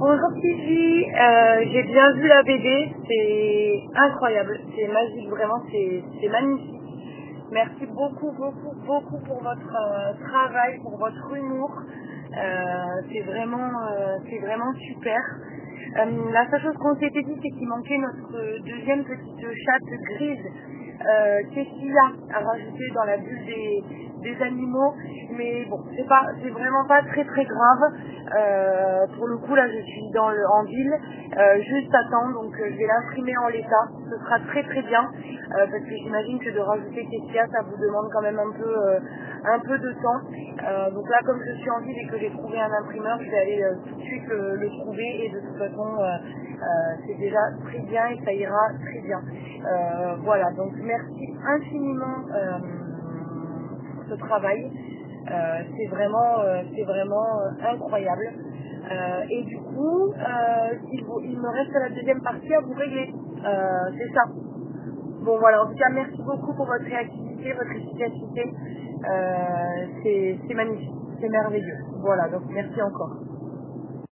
Bonjour Sylvie, j'ai bien vu la BD, c'est incroyable, c'est magique, vraiment, c'est magnifique. Merci beaucoup pour votre travail, pour votre humour. C'est vraiment super. La seule chose qu'on s'était dit, c'est qu'il manquait notre deuxième petite chatte grise, Cécilia, à rajouter dans la bulle des animaux. Mais bon, c'est vraiment pas très grave. Pour le coup, là, je suis en ville, juste à temps, donc je vais l'imprimer en l'état. Ce sera très bien, parce que j'imagine que de rajouter Cécilia, ça vous demande quand même un peu de temps. Donc là, comme je suis en ville et que j'ai trouvé un imprimeur, je vais aller tout de suite le trouver et de toute façon, c'est déjà très bien et ça ira très bien. Voilà, donc merci infiniment pour ce travail. C'est vraiment incroyable. Et du coup, il me reste la deuxième partie à vous régler. C'est ça. Bon voilà, en tout cas merci beaucoup pour votre réactivité, votre efficacité. C'est magnifique, c'est merveilleux. Voilà, donc merci encore.